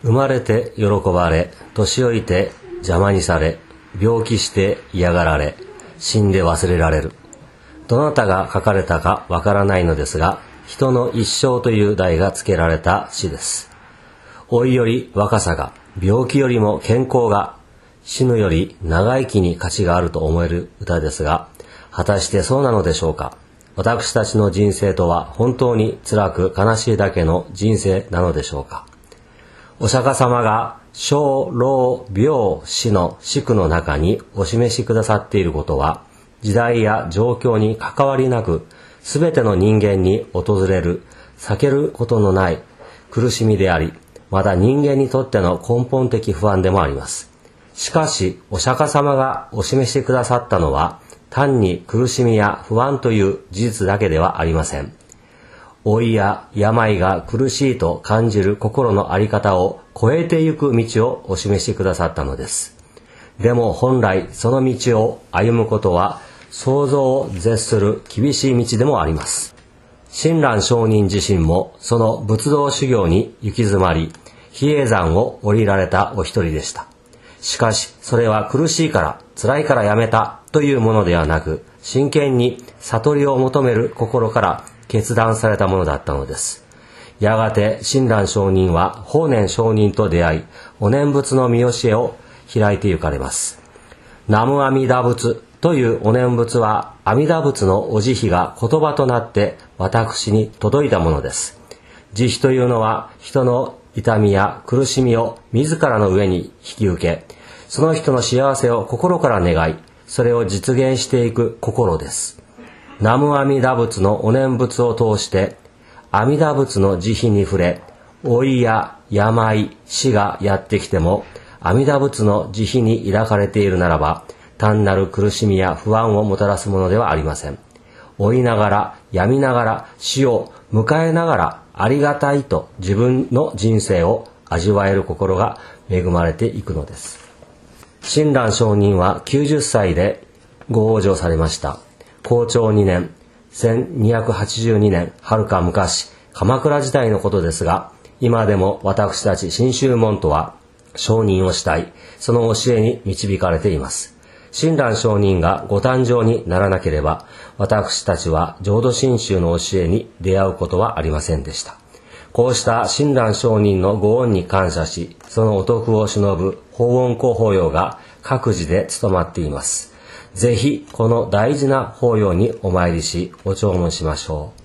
生まれて喜ばれ、年老いて邪魔にされ、病気して嫌がられ、死んで忘れられる。どなたが書かれたかわからないのですが、人の一生という題が付けられた詩です。老いより若さが、病気よりも健康が、死ぬより長生きに価値があると思える歌ですが、果たしてそうなのでしょうか。私たちの人生とは本当に辛く悲しいだけの人生なのでしょうか。お釈迦様が生老病死の四苦の中にお示しくださっていることは、時代や状況に関わりなく、すべての人間に訪れる避けることのない苦しみであり、また人間にとっての根本的不安でもあります。しかし、お釈迦様がお示してくださったのは、単に苦しみや不安という事実だけではありません。老いや病が苦しいと感じる心の在り方を超えてゆく道をお示してくださったのです。でも本来その道を歩むことは想像を絶する厳しい道でもあります。親鸞上人自身もその仏道修行に行き詰まり、比叡山を降りられたお一人でした。しかしそれは苦しいから辛いからやめたというものではなく、真剣に悟りを求める心から決断されたものだったのです。やがて親鸞上人は法然上人と出会い、お念仏の見教えを開いて行かれます。南無阿弥陀仏というお念仏は、阿弥陀仏のお慈悲が言葉となって私に届いたものです。慈悲というのは人の痛みや苦しみを自らの上に引き受け、その人の幸せを心から願い、それを実現していく心です。南無阿弥陀仏のお念仏を通して、阿弥陀仏の慈悲に触れ、老いや病、死がやってきても、阿弥陀仏の慈悲に抱かれているならば、単なる苦しみや不安をもたらすものではありません。老いながら、病みながら、死を迎えながら、ありがたいと自分の人生を味わえる心が恵まれていくのです。親鸞上人は90歳でご往生されました。弘長2年、1282年、はるか昔、鎌倉時代のことですが、今でも私たち真宗門徒は上人をしたい、その教えに導かれています。親鸞上人がご誕生にならなければ、私たちは浄土真宗の教えに出会うことはありませんでした。こうした親鸞上人のご恩に感謝し、そのお徳を偲ぶ法恩公法要が各自で務まっています。ぜひこの大事な法要にお参りし、お弔問しましょう。